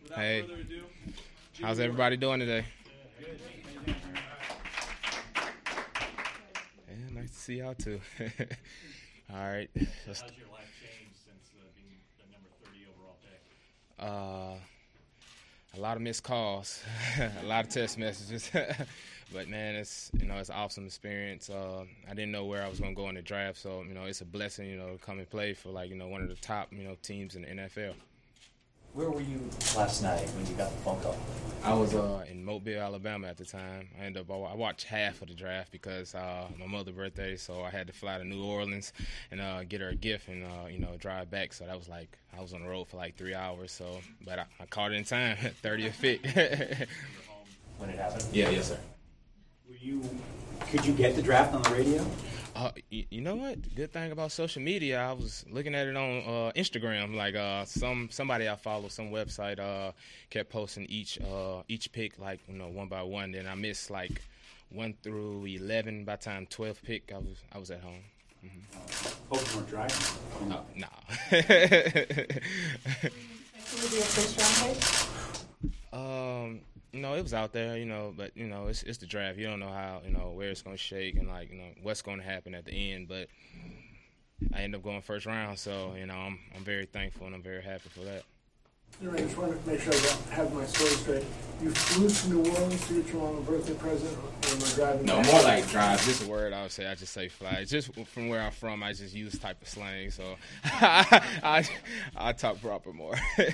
Hey, how's everybody doing today? Yeah, nice to see y'all too. All right. How's your life changed since being the number 30 overall pick? A lot of missed calls, a lot of text messages, but man, it's it's an awesome experience. I didn't know where I was gonna go in the draft, so it's a blessing to come and play for one of the top teams in the NFL. Where were you last night when you got the phone call? I was in Mobile, Alabama at the time. I watched half of the draft because my mother's birthday, so I had to fly to New Orleans and get her a gift and drive back. So that was like I was on the road for like 3 hours. So, but I caught it in time, 30th pick. When it happened? Yeah, yes, sir. Could you get the draft on the radio? You know what? Good thing about social media, I was looking at it on Instagram. Like somebody I follow, some website kept posting each pick one by one. Then I missed like 1 through 11. By the time 12th pick, I was at home. Mm-hmm. Hope you weren't driving. Nah. Was your first round pick? No, it was out there, but it's the draft. You don't know how, where it's gonna shake and what's gonna happen at the end. But I ended up going first round, so I'm very thankful and I'm very happy for that. I just want to make sure I have my story straight. You flew to New Orleans to get your mom a birthday present, or am I driving? No, more like drive. Just a word I would say. I just say fly. Just from where I'm from, I just use type of slang, so I talk proper more.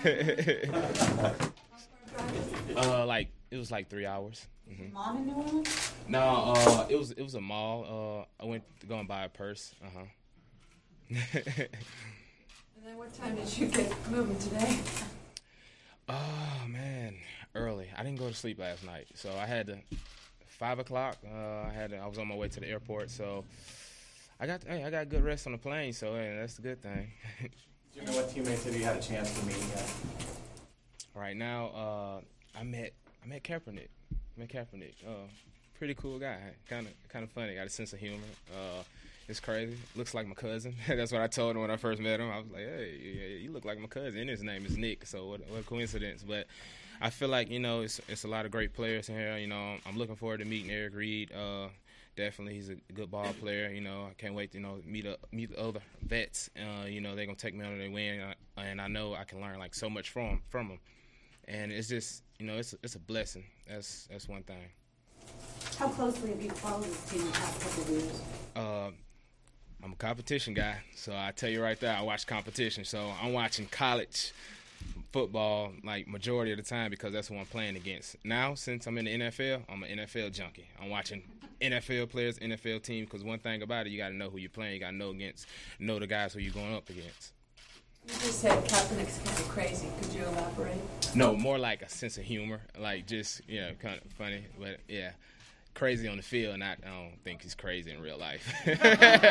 It was like 3 hours. Mm-hmm. Mom in New Orleans? No, it was a mall. I went to go and buy a purse. And then what time did you get moving today? Oh man, early. I didn't go to sleep last night, so I had to 5 o'clock. I was on my way to the airport, so I got good rest on the plane. So that's the good thing. Do you know what teammates have you had a chance to meet yet? Right now, I met Kaepernick. Pretty cool guy. Kind of funny. Got a sense of humor. It's crazy. Looks like my cousin. That's what I told him when I first met him. I was like, hey, you look like my cousin. And his name is Nick. So what a coincidence. But I feel like it's a lot of great players in here. I'm looking forward to meeting Eric Reed. Definitely, he's a good ball player. I can't wait to meet the other vets. They're gonna take me under their wing, and I know I can learn so much from them. And it's just it's a blessing. That's one thing. How closely have you followed this team the past couple of years? I'm a competition guy, so I tell you right there, I watch competition. So I'm watching college football majority of the time because that's who I'm playing against. Now, since I'm in the NFL, I'm an NFL junkie. I'm watching NFL players, NFL teams, because one thing about it, you got to know who you're playing. You got to know the guys who you're going up against. You just said Kaepernick's kind of crazy. Could you elaborate? No, more like a sense of humor, just kind of funny, but yeah. Crazy on the field, and I don't think he's crazy in real life. Are you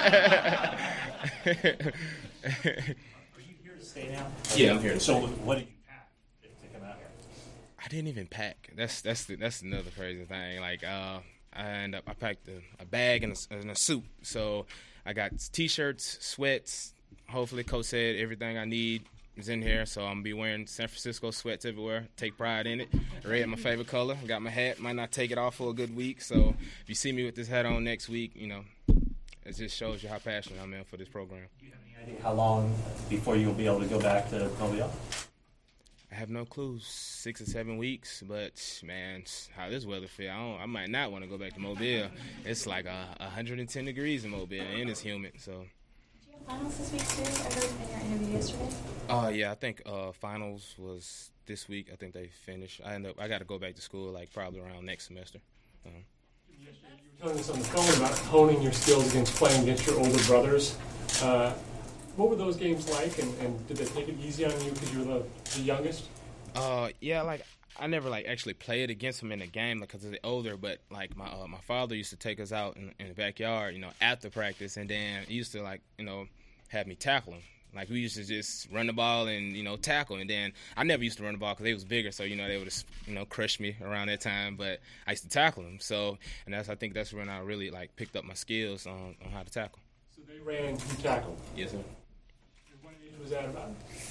here to stay now? Yeah, I'm here. So what did you pack to come out here? I didn't even pack. That's another crazy thing. I packed a bag and a suit. So I got T-shirts, sweats. Hopefully, Coach said everything I need is in here, so I'm going to be wearing San Francisco sweats everywhere. Take pride in it. Red, my favorite color. Got my hat. Might not take it off for a good week, so if you see me with this hat on next week, it just shows you how passionate I'm in for this program. Do you have any idea how long before you'll be able to go back to Mobile? I have no clue. 6 or 7 weeks, but, man, how this weather feel, I might not want to go back to Mobile. It's like 110 degrees in Mobile, and it's humid, so. Finals this week too? I heard in your interview yesterday. Yeah, I think finals was this week. I think they finished. I got to go back to school probably around next semester. You were telling us on the phone about honing your skills against playing against your older brothers. What were those games like, and did they take it easy on you because you were the youngest? Yeah, I never actually played against them in a game because they're older, but my father used to take us out in the backyard, after practice, and then he used to have me tackle them. We used to just run the ball and tackle, and then I never used to run the ball because they was bigger, so they would crush me around that time. But I used to tackle them, so I think that's when I really picked up my skills on how to tackle. So they ran, you tackled. Yes, sir. And what age was that about?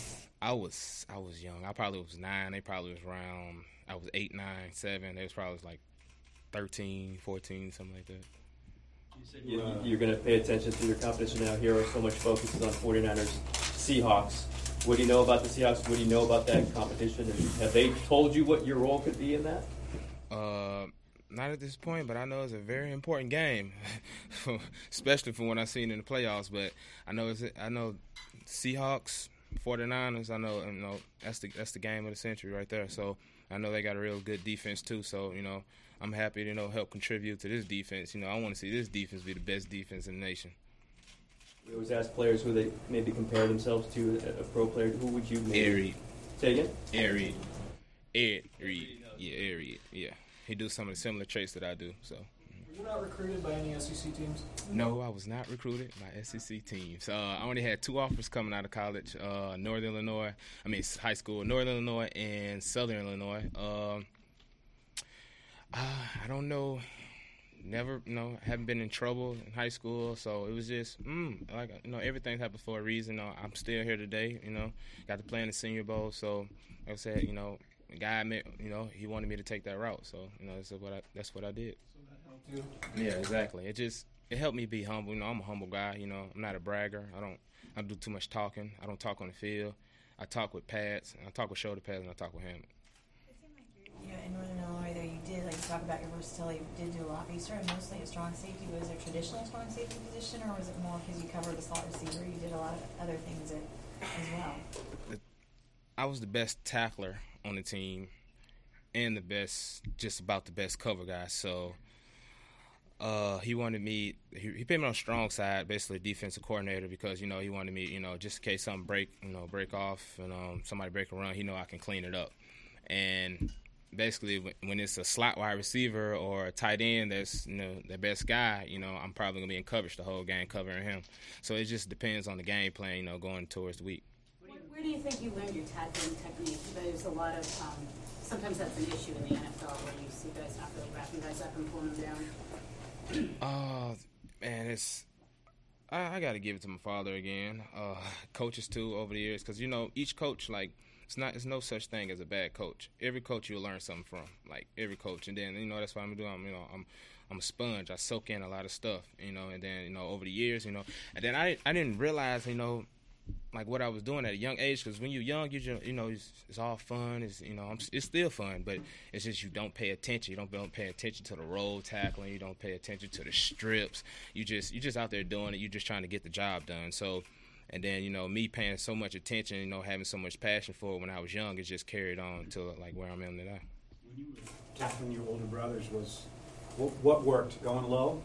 I was young. I probably was 9. They probably was around. I was 8, 9, 7. They was probably like 13, 14, something like that. You're going to pay attention to your competition now. Here, so much focus is on 49ers, Seahawks. What do you know about the Seahawks? What do you know about that competition? Have they told you what your role could be in that? Not at this point, but I know it's a very important game, especially from what I've seen in the playoffs. But I know Seahawks, 49ers. I know that's the game of the century right there. So I know they got a real good defense too. So I'm happy to help contribute to this defense. I want to see this defense be the best defense in the nation. We always ask players who they maybe compare themselves to, a pro player. Who would you maybe... Ed Reed. Say again? Ed Reed. Yeah, Ed Reed. Yeah. He do some of the similar traits that I do. So. Were you not recruited by any SEC teams? No, I was not recruited by SEC teams. I only had 2 offers coming out of college, high school, Northern Illinois and Southern Illinois. I don't know. Never, haven't been in trouble in high school, so it was just, everything happened for a reason. I'm still here today, got to play in the Senior Bowl, so like I said, the guy I met, he wanted me to take that route, so, that's what I did. So that helped you? Yeah, exactly. It helped me be humble. I'm a humble guy, I'm not a bragger. I don't do too much talking. I don't talk on the field. I talk with pads, I talk with shoulder pads, and I talk with helmet. In Northern Illinois, there you did, like, you talk about your versatility, you did do a lot, but you started mostly at strong safety. Was it traditionally a strong safety position, or was it more because you covered the slot receiver? You did a lot of other things as well. I was the best tackler on the team and just about the best cover guy. So he wanted me, he put me on the strong side, basically defensive coordinator, because, he wanted me, just in case something break off and somebody break a run, I can clean it up. And basically, when it's a slot wide receiver or a tight end that's the best guy, I'm probably gonna be in coverage the whole game covering him. So it just depends on the game plan, going towards the week. Where do you think you learned your tackling technique? There's a lot of sometimes that's an issue in the NFL where you see guys not really wrapping guys up and pulling them down. Man, I got to give it to my father again. Coaches too over the years, because each coach it's no such thing as a bad coach. Every coach you'll learn something from, like every coach. And then that's what I'm doing. I'm a sponge. I soak in a lot of stuff, and then over the years, and then I didn't realize like what I was doing at a young age, because when you're young, you just it's all fun. It's still fun, but it's just you don't pay attention. You don't pay attention to the roll tackling. You don't pay attention to the strips. You're just out there doing it. You're just trying to get the job done. So. And then, me paying so much attention, having so much passion for it when I was young, it just carried on to like where I'm in today. When you were tackling your older brothers, what worked? Going low?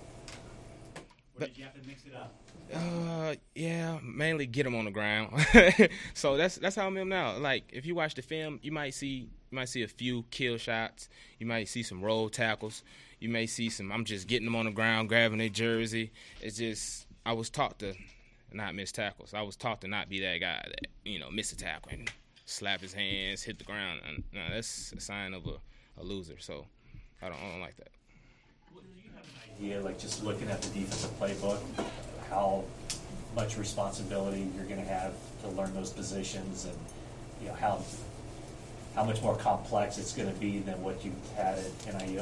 Or did you have to mix it up? Yeah, mainly get them on the ground. So that's how I'm in now. Like if you watch the film, you might see a few kill shots. You might see some roll tackles. You may see I'm just getting them on the ground, grabbing their jersey. It's just I was taught to not miss tackles. I was taught to not be that guy that, miss a tackle and slap his hands, hit the ground. And, that's a sign of a loser. So I don't like that. Well, do you have an idea, like just looking at the defensive playbook, how much responsibility you're going to have to learn those positions, and how much more complex it's going to be than what you had at NIU?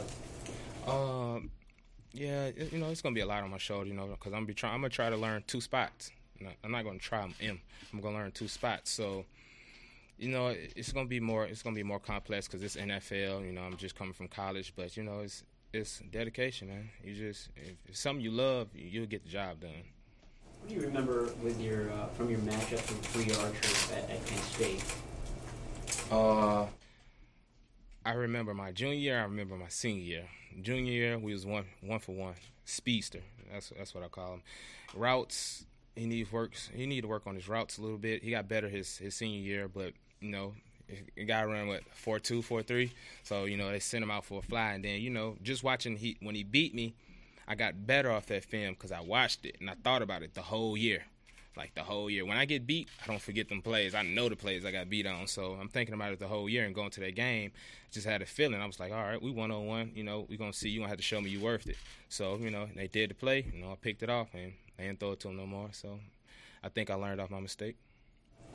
Yeah, it's gonna be a lot on my shoulder, because I'm gonna try to learn 2 spots. I'm not gonna try M. I'm gonna learn 2 spots. So, it's gonna be more complex because it's NFL. I'm just coming from college, but it's dedication, man. If it's something you love, you'll get the job done. What do you remember with your from your matchup from 3 archers at Kent State? I remember my junior year. I remember my senior year. Junior year, we was one for one speedster. That's what I call him. Routes. He needed to work on his routes a little bit. He got better his senior year, but the guy ran 4.2, 4.3. So they sent him out for a fly, and then just watching when he beat me, I got better off that film because I watched it and I thought about it the whole year. Like the whole year. When I get beat, I don't forget them plays. I know the plays I got beat on. So I'm thinking about it the whole year and going to that game. Just had a feeling. I was like, all right, we 1-on-1. We're going to see. You're going to have to show me you worth it. So, they did the play. I picked it off and I didn't throw it to them no more. So I think I learned off my mistake.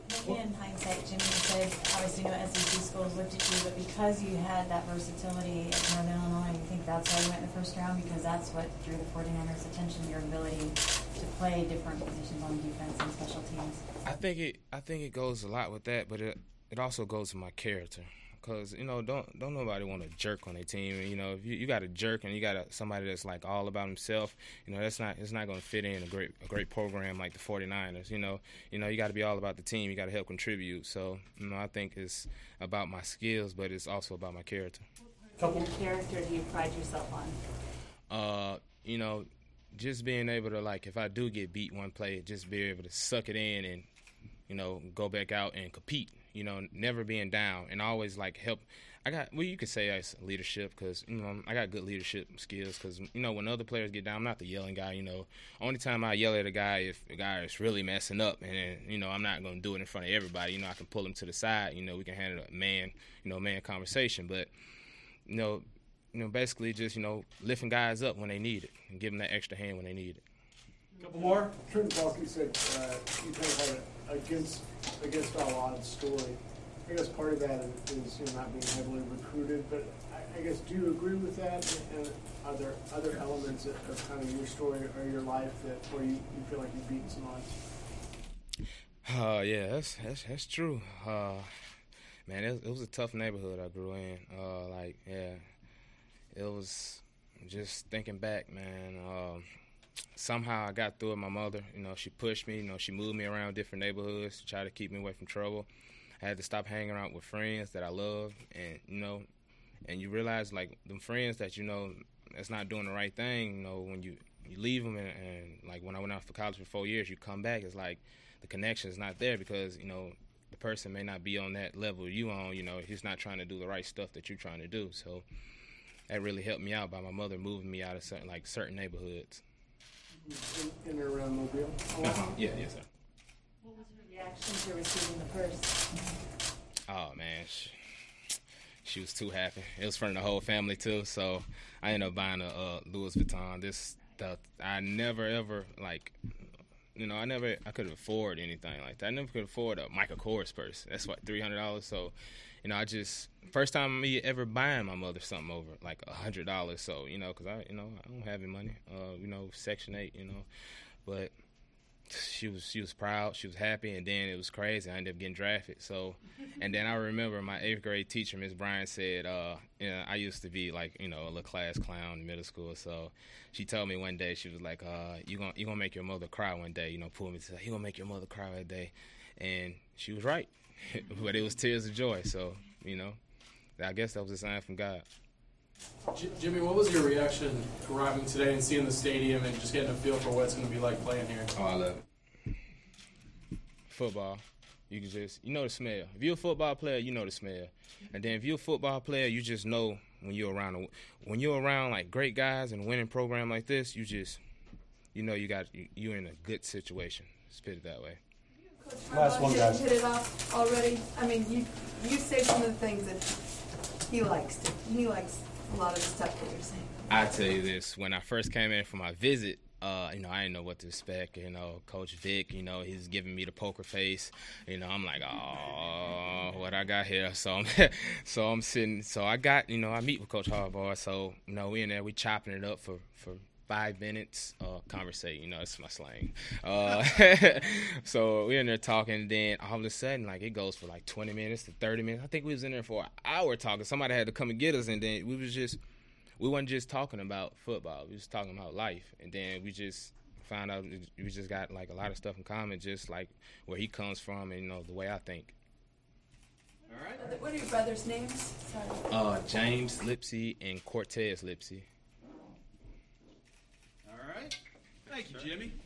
Maybe in hindsight, Jimmy said, obviously no SEC schools looked at you, but because you had that versatility at Northern Illinois, you think that's why you went in the first round, because that's what drew the 49ers' attention, your ability to play different positions on defense and special teams? I think it goes a lot with that, but it also goes with my character. Because, don't nobody want a jerk on their team. If you got a jerk and you got somebody that's like all about himself, it's not going to fit in a great program like the 49ers. You got to be all about the team. You got to help contribute. So, I think it's about my skills, but it's also about my character. What kind of character do you pride yourself on? Just being able to, like, if I do get beat one play, just be able to suck it in and, go back out and compete. Never being down and always like help. You could say it's leadership because, I got good leadership skills because, when other players get down, I'm not the yelling guy, Only time I yell at a guy if the guy is really messing up and then, I'm not going to do it in front of everybody. I can pull him to the side, we can handle a man conversation. But, basically just, lifting guys up when they need it and giving that extra hand when they need it. A couple more. Trenton Balky said you kind of had an against all odds story. I guess part of that is not being heavily recruited, but I guess do you agree with that? And are there other elements of kind of your story or your life where you feel like you've beaten some odds? Yeah, that's true. Man, it was a tough neighborhood I grew in. It was just thinking back, man. Somehow I got through it. My mother, she pushed me. She moved me around different neighborhoods to try to keep me away from trouble. I had to stop hanging around with friends that I loved, and and you realize like them friends that that's not doing the right thing. When you leave them, and like when I went out for college for 4 years, you come back, it's like the connection is not there because the person may not be on that level you on. He's not trying to do the right stuff that you're trying to do. So that really helped me out by my mother moving me out of certain neighborhoods. In or around Mobile? Yes, sir. What was your reaction to receiving the purse? Oh, man. She was too happy. It was for the whole family, too. So I ended up buying a Louis Vuitton. I never, ever, I couldn't afford anything like that. I never could afford a Michael Kors purse. That's what, $300. So, first time me ever buying my mother something over like $100. So, because I don't have any money. Section 8, but she was proud. She was happy, and then it was crazy. I ended up getting drafted. So, and then I remember my 8th grade teacher, Miss Bryan, said, I used to be like, a little class clown in middle school. So she told me one day, she was like, you gonna make your mother cry one day. Pull me to say, you gonna make your mother cry one day. And she was right. But it was tears of joy. So, I guess that was a sign from God. Jimmy, what was your reaction arriving today and seeing the stadium and just getting a feel for what it's going to be like playing here? Oh, I love it. Football. You can just, the smell. If you're a football player, you know the smell. And then if you're a football player, you just know when you're around like great guys and a winning program like this, you just, you're in a good situation. Let's put it that way. Last one, guys. Hit it off already. I mean, you say some of the things that he likes. He likes a lot of the stuff that you're saying. I tell you this: when I first came in for my visit, I didn't know what to expect. Coach Vic, he's giving me the poker face. I'm like, oh, what I got here? So I'm sitting. So I got, I meet with Coach Harbaugh. So we in there, we chopping it up for 5 minutes, conversate, it's my slang. So we're in there talking, and then all of a sudden, like, it goes for like 20 minutes to 30 minutes. I think we was in there for an hour talking. Somebody had to come and get us, and then we wasn't just talking about football. We was talking about life, and then we just found out we just got like a lot of stuff in common, just like where he comes from and, the way I think. All right. What are your brothers' names? Sorry. James Lipsy and Cortez Lipsy. All right. Thank you, Jimmy.